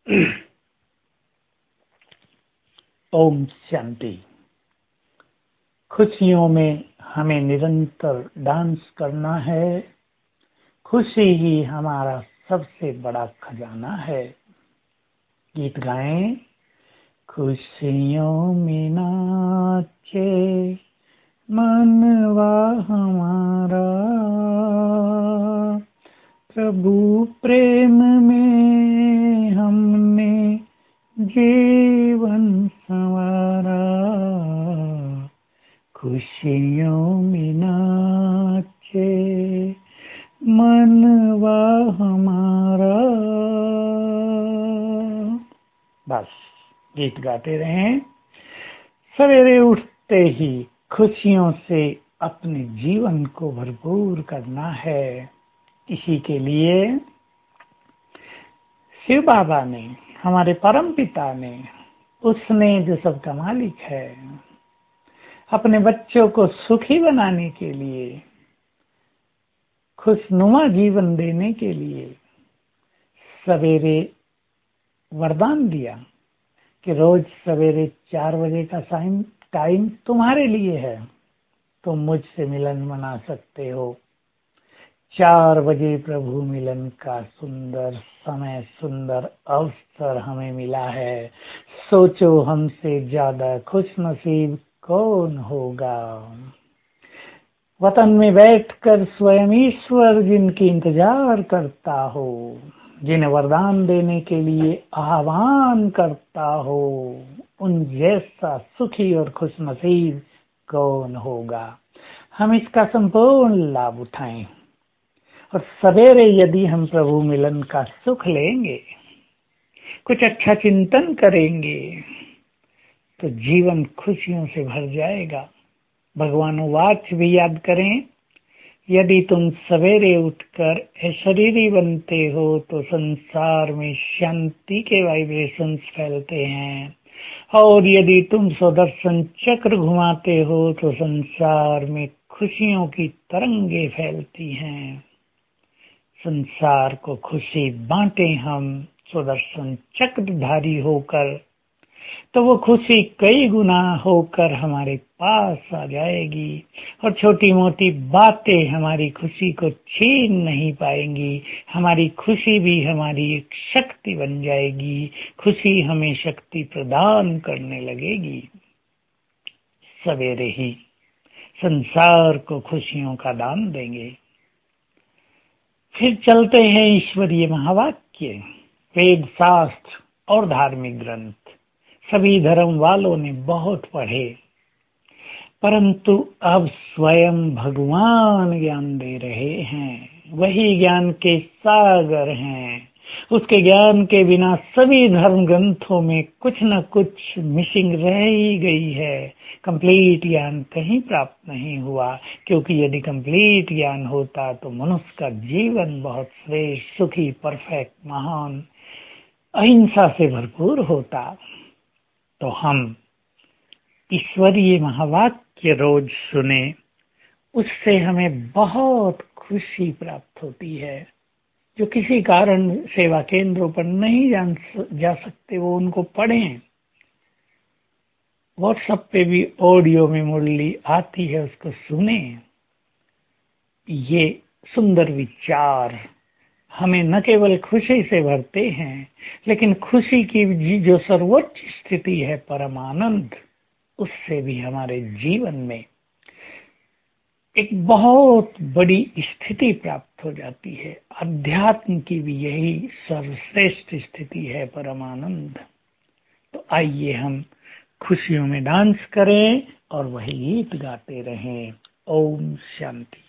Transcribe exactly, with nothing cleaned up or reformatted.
ओम शांति। खुशियों में हमें निरंतर डांस करना है। खुशी ही हमारा सबसे बड़ा खजाना है। गीत गाएं। खुशियों में नाचे मनवा हमारा, प्रभु प्रेम में हमने जीवन संवारा। खुशियों में नाचे मनवा हमारा। बस गीत गाते रहें। सवेरे उठते ही खुशियों से अपने जीवन को भरपूर करना है। इसी के लिए शिव बाबा ने, हमारे परम पिता ने, उसने जो सबका मालिक है, अपने बच्चों को सुखी बनाने के लिए, खुशनुमा जीवन देने के लिए सवेरे वरदान दिया कि रोज सवेरे चार बजे का टाइम टाइम तुम्हारे लिए है। तुम मुझसे मिलन मना सकते हो। चार बजे प्रभु मिलन का सुंदर समय, सुंदर अवसर हमें मिला है। सोचो हमसे ज्यादा खुश नसीब कौन होगा। वतन में बैठकर स्वयं ईश्वर जिनकी इंतजार करता हो, जिन्हें वरदान देने के लिए आह्वान करता हो, उन जैसा सुखी और खुश नसीब कौन होगा। हम इसका संपूर्ण लाभ उठाएं और सवेरे यदि हम प्रभु मिलन का सुख लेंगे, कुछ अच्छा चिंतन करेंगे, तो जीवन खुशियों से भर जाएगा। भगवान वाच भी याद करें, यदि तुम सवेरे उठकर शरीरी बनते हो तो संसार में शांति के वाइब्रेशंस फैलते हैं, और यदि तुम सुदर्शन चक्र घुमाते हो तो संसार में खुशियों की तरंगे फैलती हैं। संसार को खुशी बांटे हम सुदर्शन चक्रधारी होकर, तो वो खुशी कई गुना होकर हमारे पास आ जाएगी, और छोटी मोटी बातें हमारी खुशी को छीन नहीं पाएंगी। हमारी खुशी भी हमारी एक शक्ति बन जाएगी। खुशी हमें शक्ति प्रदान करने लगेगी। सवेरे ही संसार को खुशियों का दान देंगे। फिर चलते हैं ईश्वरीय महावाक्य, वेद शास्त्र और धार्मिक ग्रंथ। सभी धर्म वालों ने बहुत पढ़े, परंतु अब स्वयं भगवान ज्ञान दे रहे हैं। वही ज्ञान के सागर हैं। उसके ज्ञान के बिना सभी धर्म ग्रंथों में कुछ न कुछ मिसिंग रह ही गई है। कंप्लीट ज्ञान कहीं प्राप्त नहीं हुआ, क्योंकि यदि कंप्लीट ज्ञान होता तो मनुष्य का जीवन बहुत श्रेष्ठ, सुखी, परफेक्ट, महान, अहिंसा से भरपूर होता। तो हम ईश्वरीय महावाक्य रोज सुने, उससे हमें बहुत खुशी प्राप्त होती है। जो किसी कारण सेवा केंद्रों पर नहीं जान जा सकते, वो उनको पढ़ें। व्हाट्सएप पे भी ऑडियो में मुरली आती है, उसको सुने। ये सुंदर विचार हमें न केवल खुशी से भरते हैं, लेकिन खुशी की जो सर्वोच्च स्थिति है परमानंद, उससे भी हमारे जीवन में एक बहुत बड़ी स्थिति प्राप्त हो जाती है। अध्यात्म की भी यही सर्वश्रेष्ठ स्थिति है, परमानंद। तो आइए हम खुशियों में डांस करें और वही गीत गाते रहें। ओम शांति।